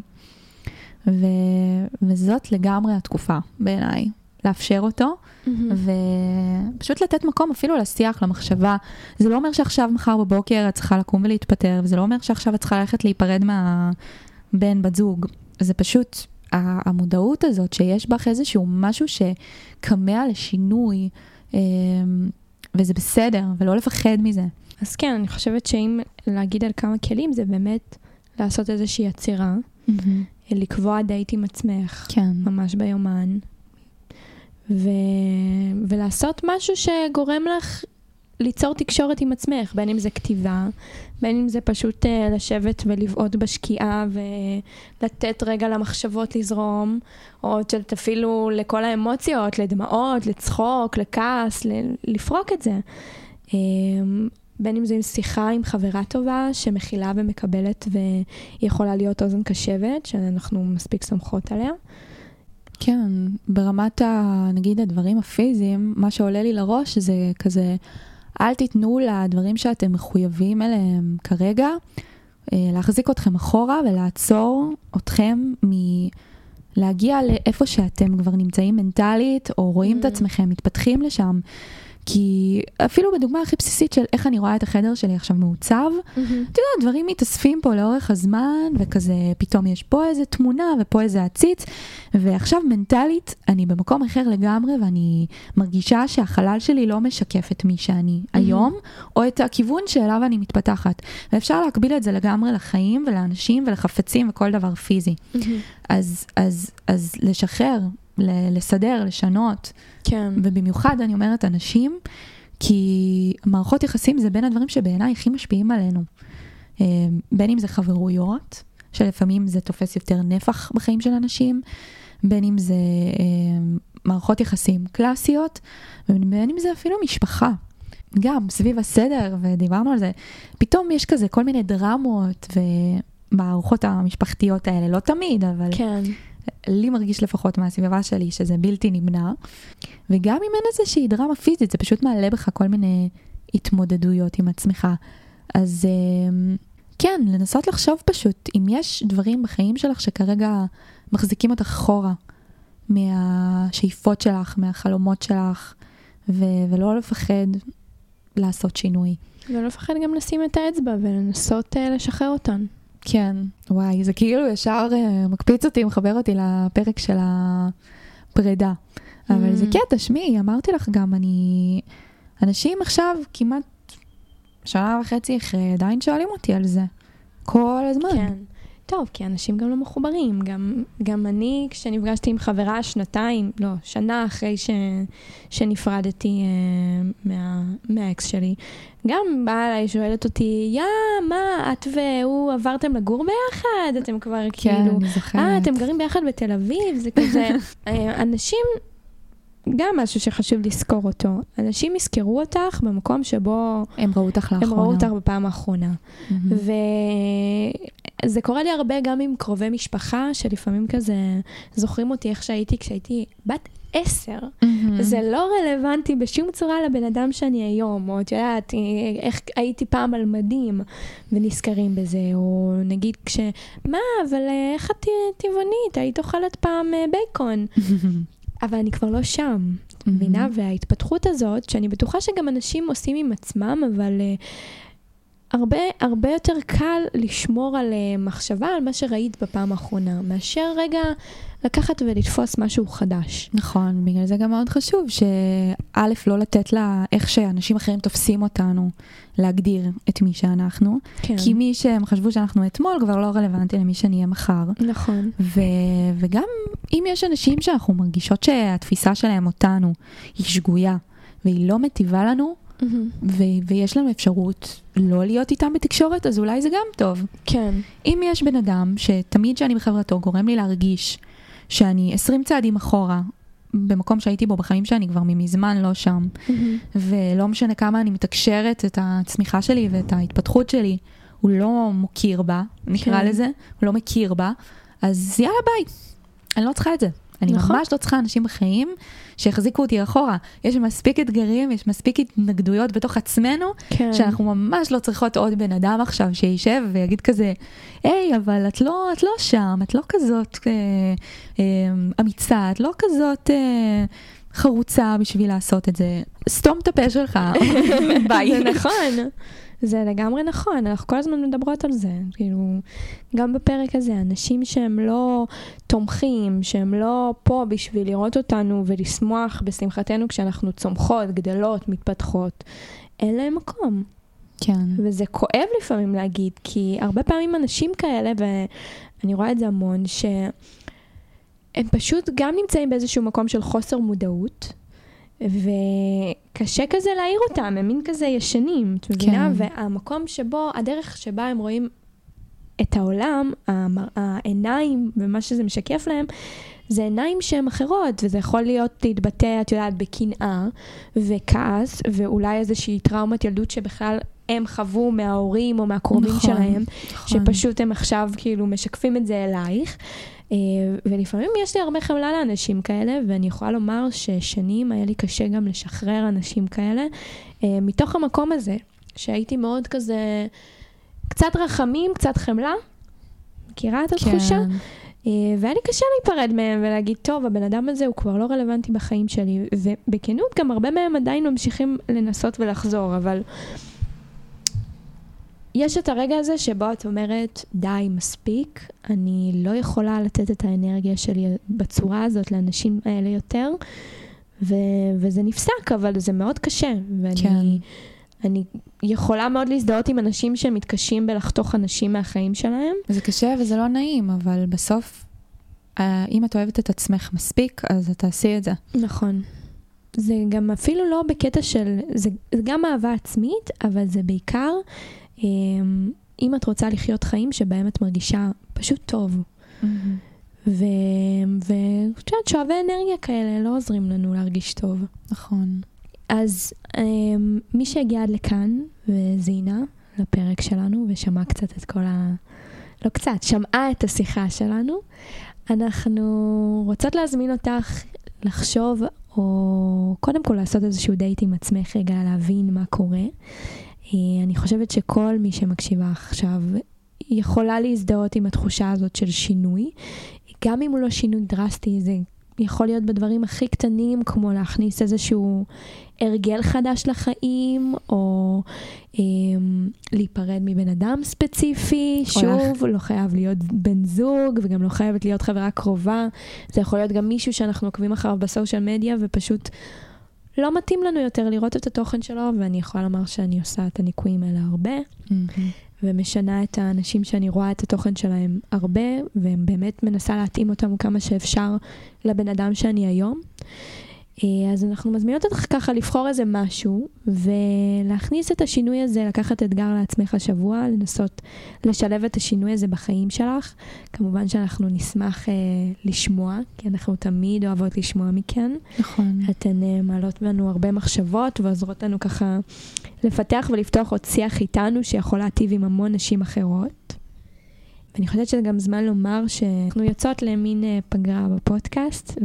וזאת לגמרי התקופה בעיניי, לאפשר אותו, ופשוט לתת מקום אפילו לשיח, למחשבה. זה לא אומר שעכשיו מחר בבוקר את צריכה לקום ולהתפטר, וזה לא אומר שעכשיו את צריכה ללכת להיפרד מהבן בת זוג. זה פשוט המודעות הזאת שיש בך איזשהו משהו שקמע לשינוי, וזה בסדר, ולא לפחד מזה. אז כן, אני חושבת שאם להגיד על כמה כלים, זה באמת לעשות איזושהי יצירה, לקבוע דייט עם עצמך, ממש ביומן, ולעשות משהו שגורם לך ליצור תקשורת עם עצמך, בין אם זה כתיבה, בין אם זה פשוט לשבת ולבעוד בשקיעה ולתת רגע למחשבות לזרום, או אפילו לכל האמוציות, לדמעות, לצחוק, לכעס, לפרוק את זה. בין אם זה עם שיחה עם חברה טובה שמכילה ומקבלת ויכולה להיות אוזן קשבת, שאנחנו מספיק סומכות עליה. כן, ברמת נגיד הדברים הפיזיים, מה שעולה לי לראש זה כזה, אל תיתנו לדברים שאתם מחויבים אליהם כרגע, להחזיק אתכם אחורה ולעצור אתכם מלהגיע לאיפה שאתם כבר נמצאים מנטלית, או רואים את עצמכם, מתפתחים לשם. כי אפילו בדוגמה הכי בסיסית של איך אני רואה את החדר שלי עכשיו מעוצב, אתה יודע, דברים מתאספים פה לאורך הזמן, וכזה פתאום יש פה איזה תמונה ופה איזה עציץ, ועכשיו מנטלית אני במקום אחר לגמרי, ואני מרגישה שהחלל שלי לא משקף את מי שאני היום, או את הכיוון שאליו אני מתפתחת. ואפשר להקביל את זה לגמרי לחיים ולאנשים ולחפצים וכל דבר פיזי. אז לשחרר, לסדר, לשנות. כן. ובמיוחד אני אומרת אנשים, כי מערכות יחסים זה בין הדברים שבעיניי הכי משפיעים עלינו. בין אם זה חברויות, שלפעמים זה תופס יותר נפח בחיים של אנשים, בין אם זה מערכות יחסים קלאסיות, ובין אם זה אפילו משפחה. גם סביב הסדר, ודיברנו על זה, פתאום יש כזה כל מיני דרמות ומערכות המשפחתיות האלה, לא תמיד, אבל... כן. לי מרגיש לפחות מהסביבה שלי שזה בלתי נמנע, וגם אם אין איזושהי דרמה פיזית, זה פשוט מעלה בך כל מיני התמודדויות עם עצמך. אז כן, לנסות לחשוב פשוט, אם יש דברים בחיים שלך שכרגע מחזיקים אותך אחורה, מהשאיפות שלך, מהחלומות שלך, ולא לפחד לעשות שינוי. ולא לפחד גם לשים את האצבע ולנסות לשחרר אותן. כן, וואי, זה כאילו ישר מקפיץ אותי, מחבר אותי לפרק של הפרידה. אבל זה קטע, שמי, אמרתי לך גם, אנשים עכשיו כמעט 1.5 שנה אחרי, עדיין שואלים אותי על זה. כל הזמן. כן. טוב, כי אנשים גם לא מחוברים. גם אני, כשנפגשתי עם חברה שנה אחרי שנפרדתי מהאקס שלי, גם באה אליי, שואלת אותי, מה, את והוא עברתם לגור ביחד? אתם כבר כאילו... אני זוכרת. אתם גרים ביחד בתל אביב? זה כזה... אנשים... גם משהו שחשוב לזכור אותו. אנשים יזכרו אותך במקום שבו... הם ראו אותך לאחרונה. הם ראו אותך בפעם האחרונה. וזה קורה לי הרבה גם עם קרובי משפחה, שלפעמים כזה זוכרים אותי איך שהייתי כשהייתי בת 10. זה לא רלוונטי בשום צורה לבן אדם שאני היום, או את יודעת, איך הייתי פעם על מדים, ונזכרים בזה, או נגיד מה, אבל איך את טבעונית? היית אוכלת פעם בייקון. אבל אני כבר לא שם, מבינה? וההתפתחות הזאת, שאני בטוחה שגם אנשים עושים עם עצמם, אבל הרבה יותר קל לשמור על מחשבה, על מה שראית בפעם האחרונה, מאשר רגע לקחת ולתפוס משהו חדש. נכון, בגלל זה גם מאוד חשוב, שא' לא לתת לה איך שאנשים אחרים תופסים אותנו, להגדיר את מי שאנחנו, כן. כי מי שהם חשבו שאנחנו אתמול כבר לא רלוונטי למי שנהיה מחר. נכון. וגם אם יש אנשים שאנחנו מרגישות שהתפיסה שלהם אותנו היא שגויה, והיא לא מטיבה לנו, ויש לנו אפשרות לא להיות איתם בתקשורת, אז אולי זה גם טוב. כן. אם יש בן אדם שתמיד שאני בחברתו גורם לי להרגיש שאני 20 צעדים אחורה במקום שהייתי בו בחיים שאני כבר מזמן לא שם. ולא משנה כמה אני מתקשרת את הצמיחה שלי ואת ההתפתחות שלי, הוא לא מוכיר בה, נקרא לזה, הוא לא מכיר בה, אז יאללה ביי, אני לא צריכה את זה. אני ממש לא צריכה אנשים בחיים שיחזיקו אותי אחורה. יש מספיק אתגרים, יש מספיק התנגדויות בתוך עצמנו, שאנחנו ממש לא צריכות עוד בן אדם עכשיו שישב ויגיד כזה, היי, אבל את לא שם, את לא כזאת אמיצה, את לא כזאת חרוצה בשביל לעשות את זה. סתום את הפה שלך, ביי. זה נכון. זה לגמרי נכון, אנחנו כל הזמן מדברות על זה, כאילו, גם בפרק הזה, אנשים שהם לא תומכים, שהם לא פה בשביל לראות אותנו ולשמוח בשמחתנו כשאנחנו צומחות, גדלות, מתפתחות, אין להם מקום. כן. וזה כואב לפעמים להגיד, כי הרבה פעמים אנשים כאלה, ואני רואה את זה המון, שהם פשוט גם נמצאים באיזשהו מקום של חוסר מודעות, וקשה כזה להעיר אותם, הם מין כזה ישנים, את מבינה? והמקום שבו, הדרך שבה הם רואים את העולם, העיניים ומה שזה משקף להם, זה עיניים שהן אחרות, וזה יכול להיות להתבטא, את יודעת, בקנאה וכעס, ואולי איזושהי טראומת ילדות שבכלל הם חוו מההורים או מהקרובים שלהם, שפשוט הם עכשיו כאילו משקפים את זה אלייך, ולפעמים יש לי הרבה חמלה לאנשים כאלה, ואני יכולה לומר ששנים היה לי קשה גם לשחרר אנשים כאלה, מתוך המקום הזה, שהייתי מאוד כזה, קצת רחמים, קצת חמלה, מכירה את התחושה? והיה לי קשה להיפרד מהם ולהגיד, טוב, הבן אדם הזה הוא כבר לא רלוונטי בחיים שלי, ובכנות גם הרבה מהם עדיין ממשיכים לנסות ולחזור, אבל יש את הרגע הזה שבו את אומרת, די, מספיק, אני לא יכולה לתת את האנרגיה שלי בצורה הזאת לאנשים האלה יותר, וזה נפסק, אבל זה מאוד קשה, ואני יכולה מאוד להזדהות עם אנשים שמתקשים בלחתוך אנשים מהחיים שלהם. זה קשה וזה לא נעים, אבל בסוף, אם את אוהבת את עצמך מספיק, אז את תעשי את זה. נכון. זה גם אפילו לא בקטע של, זה גם אהבה עצמית, אבל זה בעיקר, אם את רוצה לחיות חיים שבהם את מרגישה פשוט טוב. ושאת שואבי אנרגיה כאלה לא עוזרים לנו להרגיש טוב. נכון. אז מי שהגיע עד לכאן וזינה לפרק שלנו ושמע קצת את כל לא קצת, שמעה את השיחה שלנו, אנחנו רוצות להזמין אותך לחשוב או קודם כל לעשות איזשהו דייט עם עצמך רגע, להבין מה קורה. אני חושבת שכל מי שמקשיבה עכשיו יכולה להזדהות עם התחושה הזאת של שינוי. גם אם הוא לא שינוי דרסטי, זה יכול להיות בדברים הכי קטנים, כמו להכניס איזשהו הרגל חדש לחיים, או להיפרד מבן אדם ספציפי. שוב, לא חייב להיות בן זוג, וגם לא חייבת להיות חברה קרובה. זה יכול להיות גם מישהו שאנחנו עוקבים אחריו בסושיאל מדיה, ופשוט לא מתאים לנו יותר לראות את התוכן שלו, ואני יכולה לומר שאני עושה את הניקויים האלה הרבה, ומשנה את האנשים שאני רואה את התוכן שלהם הרבה, ובאמת מנסה להתאים אותם כמה שאפשר לבן אדם שאני היום. אז אנחנו מזמינות אותך ככה לבחור איזה משהו, ולהכניס את השינוי הזה, לקחת אתגר לעצמך השבוע, לנסות לשלב את השינוי הזה בחיים שלך. כמובן שאנחנו נשמח לשמוע, כי אנחנו תמיד אוהבות לשמוע מכן. נכון. אתן מעלות בנו הרבה מחשבות, ועוזרות לנו ככה לפתח ולפתוח עוד שיח איתנו, שיכול להטיב עם המון נשים אחרות. ואני חושבת שזה גם זמן לומר שאנחנו יוצאות למין פגרה בפודקאסט,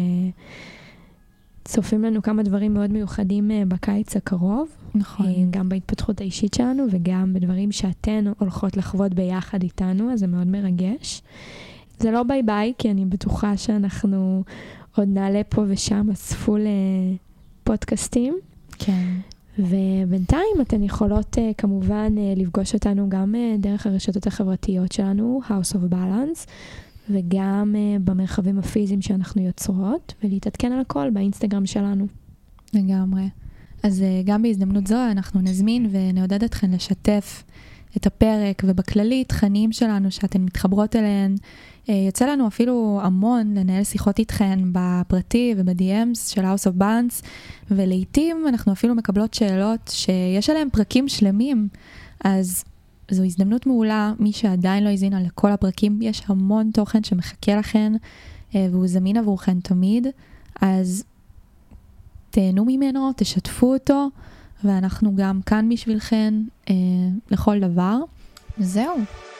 צופים לנו כמה דברים מאוד מיוחדים בקיץ הקרוב. נכון. גם בהתפתחות האישית שלנו, וגם בדברים שאתן הולכות לחוות ביחד איתנו, אז זה מאוד מרגש. זה לא ביי ביי, כי אני בטוחה שאנחנו עוד נעלה פה ושם אספו לפודקאסטים. כן. ובינתיים אתן יכולות כמובן לפגוש אותנו גם דרך הרשתות החברתיות שלנו, House of Balance, וגם במרחבים הפיזיים שאנחנו יוצרות, ולהתעדכן על הכל באינסטגרם שלנו. לגמרי. אז גם בהזדמנות זו אנחנו נזמין ונעודד אתכן לשתף את הפרק, ובכללי תכנים שלנו שאתן מתחברות אליהן. יוצא לנו אפילו המון לנהל שיחות איתכן בפרטי וב-DMs של House of Balance, ולעיתים אנחנו אפילו מקבלות שאלות שיש עליהן פרקים שלמים, אז זו הזדמנות מעולה. מי שעדיין לא הזינה לכל הפרקים, יש המון תוכן שמחכה לכן, והוא זמין עבורכן תמיד, אז תהנו ממנו, תשתפו אותו, ואנחנו גם כאן בשבילכן לכל דבר. זהו.